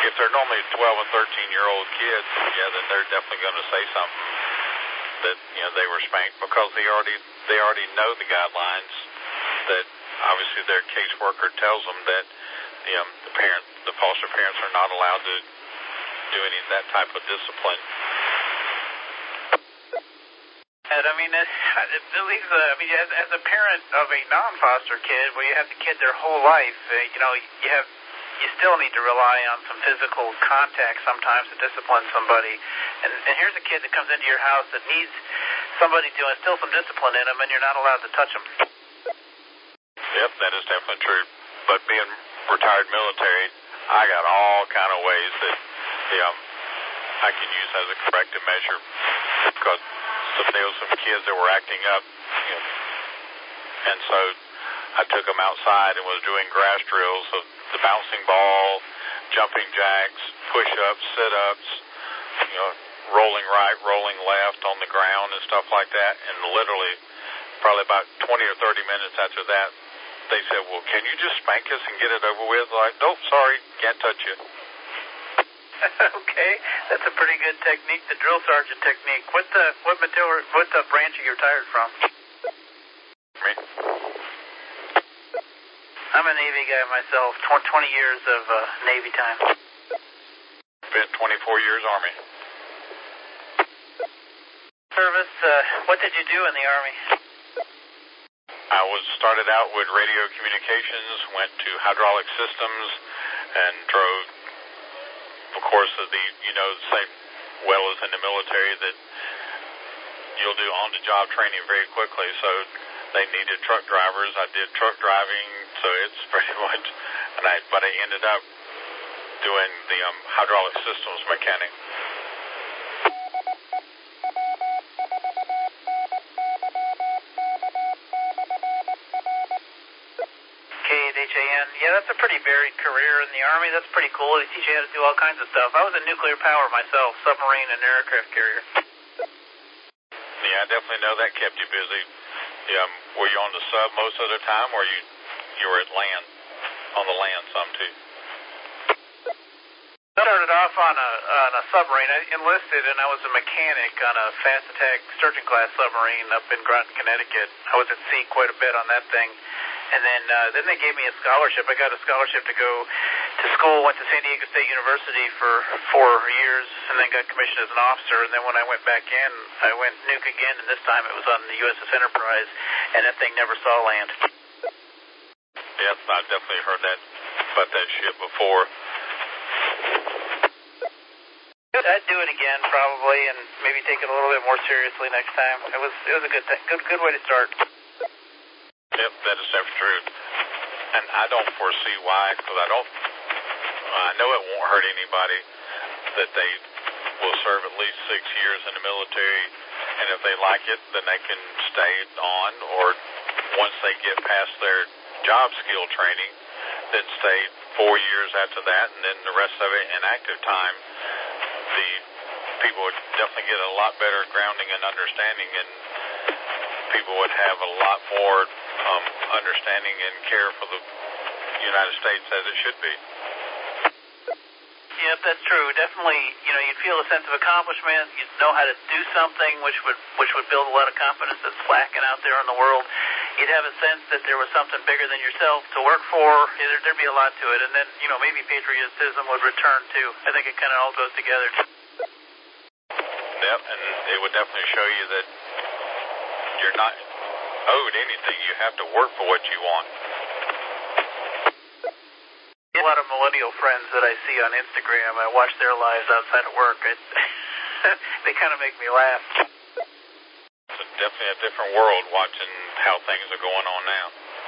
if they're normally 12 and 13-year-old kids, yeah, then they're definitely going to say something that, they were spanked because they already know the guidelines that obviously their caseworker tells them that the foster parents are not allowed to do any of that type of discipline. And I mean, as a parent of a non-foster kid, where you have the kid their whole life, you still need to rely on some physical contact sometimes to discipline somebody. And here's a kid that comes into your house that needs somebody to instill some discipline in him, and you're not allowed to touch him. Yep, that is definitely true. But being retired military, I got all kind of ways that I can use as a corrective measure because there were some kids that were acting up, and so I took them outside and was doing grass drills of the bouncing ball, jumping jacks, push-ups, sit-ups, rolling right, rolling left on the ground and stuff like that. And literally, probably about 20 or 30 minutes after that, they said, well, can you just spank us and get it over with? Like, nope, sorry, can't touch you. Okay, that's a pretty good technique, the drill sergeant technique. What branch are you retired from? Me? I'm a Navy guy myself, 20 years of Navy time. Been 24 years Army. Service, what did you do in the Army? I started out with radio communications, went to hydraulic systems, and drove, of course, the same well as in the military that you'll do on-the-job training very quickly. So they needed truck drivers. I did truck driving, so it's pretty much, but I ended up doing the hydraulic systems mechanic. KHAN. Yeah, that's a pretty varied career in the Army. That's pretty cool. They teach you how to do all kinds of stuff. I was in nuclear power myself, submarine and aircraft carrier. Yeah, I definitely know that kept you busy. Were you on the sub most of the time, or you were at land, on the land some too? I started off on a submarine. I enlisted, and I was a mechanic on a fast attack Sturgeon class submarine up in Groton, Connecticut. I was at sea quite a bit on that thing. And then they gave me a scholarship. I got a scholarship to go to school, went to San Diego State University for 4 years, and then got commissioned as an officer. And then when I went back in, I went nuke again, and this time it was on the USS Enterprise, and that thing never saw land. Yep, I've definitely heard about that ship before. I'd do it again probably, and maybe take it a little bit more seriously next time. It was a good way to start. Yep, that is definitely true. And I don't foresee why, because I know it won't hurt anybody that they will serve at least 6 years in the military, and if they like it, then they can stay on, or once they get past their job skill training, then stay 4 years after that, and then the rest of it in active time. The people would definitely get a lot better grounding and understanding, and people would have a lot more understanding and care for the United States as it should be. Yep, that's true. Definitely, you'd feel a sense of accomplishment. You'd know how to do something, which would build a lot of confidence that's lacking out there in the world. You'd have a sense that there was something bigger than yourself to work for. There'd be a lot to it. And then, maybe patriotism would return, too. I think it kind of all goes together. Yep, and it would definitely show you that you're not owed anything. You have to work for what you want. A lot of millennial friends that I see on Instagram, I watch their lives outside of work. They kind of make me laugh. It's definitely a different world watching how things are going on now.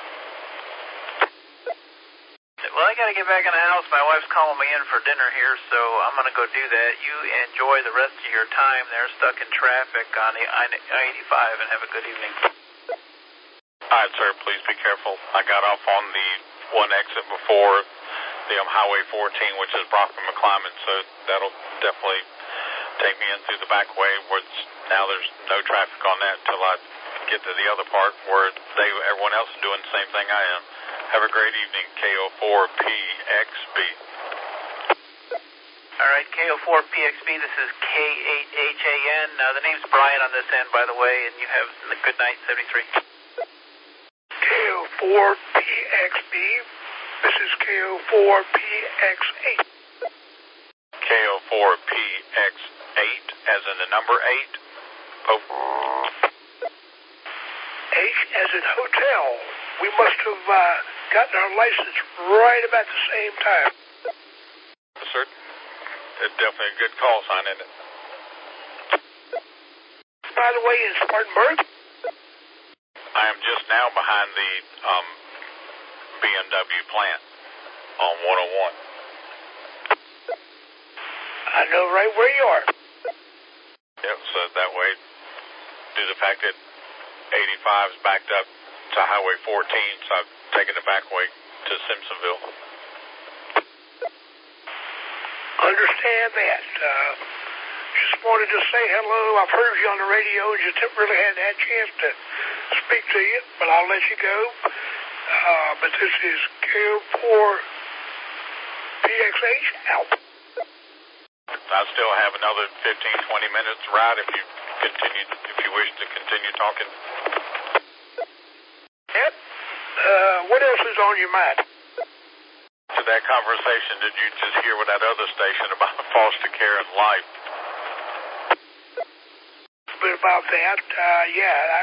Well, I got to get back in the house. My wife's calling me in for dinner here, so I'm going to go do that. You enjoy the rest of your time there stuck in traffic on the I-85, and have a good evening. All right, sir, please be careful. I got off on the one exit before the Highway 14, which is Brockman McClymonds, so that'll definitely take me in through the back way, where now there's no traffic on that until I get to the other part where everyone else is doing the same thing I am. Have a great evening, KO4PXB. at KO4PXB. This is K8HAN. The name's Brian on this end, by the way, and you have a good night, 73. KO4PXB. This is KO4PX8. KO4PX8, as in the number 8. Oh. H as in hotel. We must have gotten our license right about the same time. Yes, sir. It's definitely a good call sign, isn't it? By the way, in Spartanburg? I am just now behind the BMW plant on 101. I know right where you are. Yep, so that way, due to the fact that 85 is backed up to Highway 14, so I've taken the back way to Simpsonville. Understand that. Just wanted to say hello. I've heard you on the radio. Just haven't really had a chance to speak to you, but I'll let you go. But this is KO4PXH out. I still have another 15-20 minutes ride if you wish to continue talking. Yep. What else is on your mind? To that conversation, did you just hear with that other station about foster care and life? A bit about that. Yeah,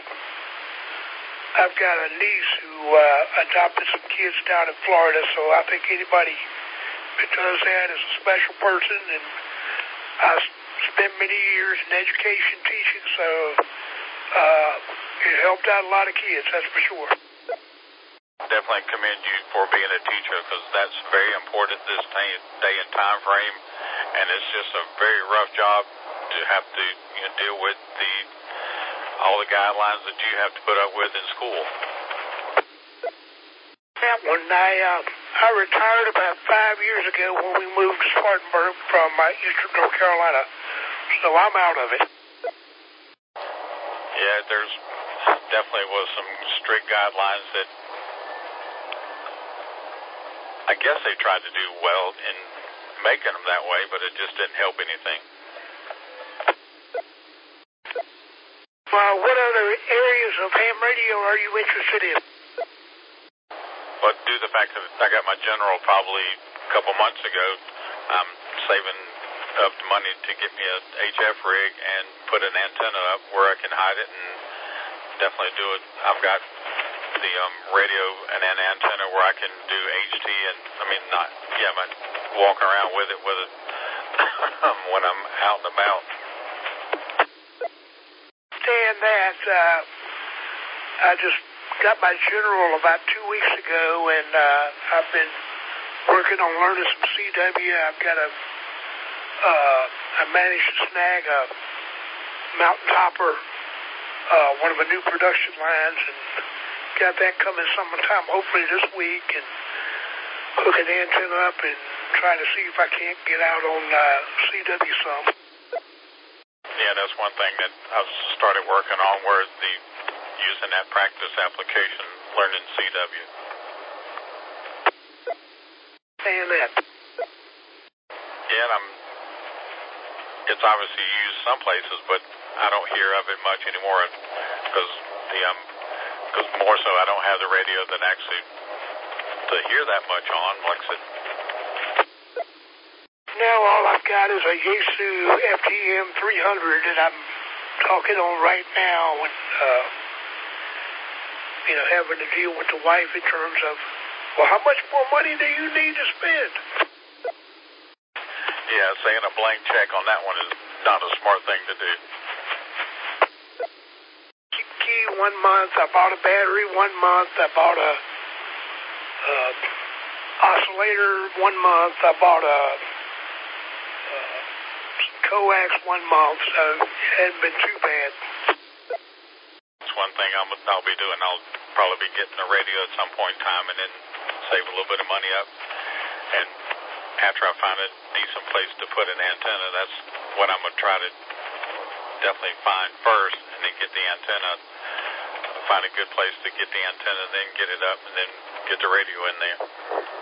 I've got a niece who adopted some kids down in Florida, so I think anybody that does that is a special person, and I spent many years in education teaching, so it helped out a lot of kids, that's for sure. Definitely commend you for being a teacher, because that's very important this day and time frame, and it's just a very rough job to have to deal with all the guidelines that you have to put up with in school. That one, I retired about 5 years ago when we moved to Spartanburg from eastern North Carolina, so I'm out of it. Yeah, there's definitely was some strict guidelines that I guess they tried to do well in making them that way, but it just didn't help anything. What other areas of ham radio are you interested in? But due to the fact that I got my general probably a couple months ago, I'm saving up money to get me a HF rig and put an antenna up where I can hide it and definitely do it. I've got the radio and an antenna where I can do HT and, but walk around with it when I'm out and about. Understand that. I just got my general about 2 weeks ago, and I've been working on learning some CW. I managed to snag a mountain topper, one of the new production lines, and got that coming sometime, hopefully this week, and hook an antenna up and try to see if I can't get out on CW some. Yeah, that's one thing that I've started working on, where using that practice application, learning CW. And that. Yeah, it's obviously used some places, but I don't hear of it much anymore because more so I don't have the radio that actually to hear that much on, like I said. Now all I've got is a Yaesu FTM 300 that I'm talking on right now, and having to deal with the wife in terms of, well, how much more money do you need to spend? Yeah, saying a blank check on that one is not a smart thing to do. Key 1 month, I bought a battery 1 month, I bought a oscillator 1 month, I bought some coax 1 month, so it hadn't been too bad. That's one thing I'll be doing. I'll probably be getting a radio at some point in time and then save a little bit of money up. And after I find a decent place to put an antenna, that's what I'm going to try to definitely find first, and then get the antenna, find a good place to get the antenna, then get it up, and then get the radio in there.